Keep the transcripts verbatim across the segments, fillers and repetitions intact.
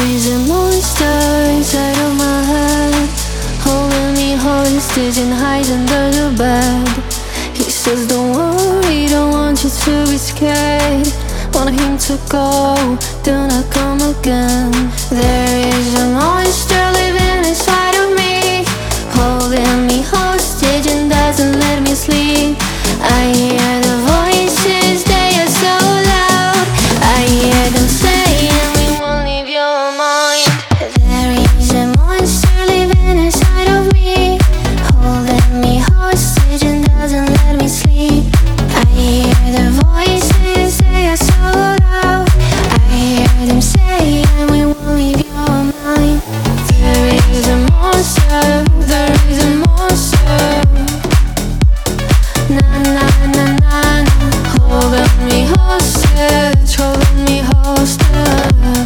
is a monster inside of my head, holding me hostage and hides under the bed. He says don't worry, don't want you to be scared. Want him to go, do not come again. There is a monster living inside of me, holding me hostage and doesn't let me sleep. I hear the voices, they are so loud. I hear them saying we won't leave your mind. There is a monster living inside of me, holding me hostage and doesn't let me sleep. I hear the voices, they are so loud. I hear them saying we won't leave your mind. There is a monster, there is a monster. Na na na na na, holding me hostage, holding me hostage.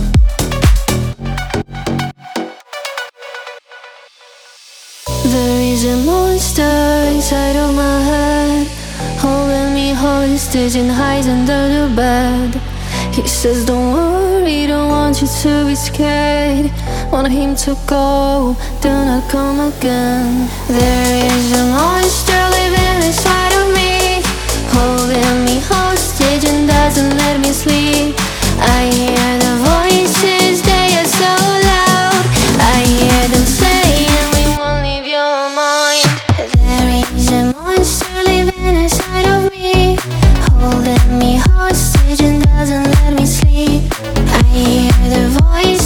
There is a monster inside of my head, holding me hostage and hides under the bed. He says don't worry, don't want you to be scared. Want him to go, do not come again. There is a monster living inside of me, holding me hostage and doesn't let me sleep. I hear the voices, they are so loud. I hear them saying we won't leave your mind. There is a monster living inside of me, holding me hostage and doesn't let me sleep. I hear the voice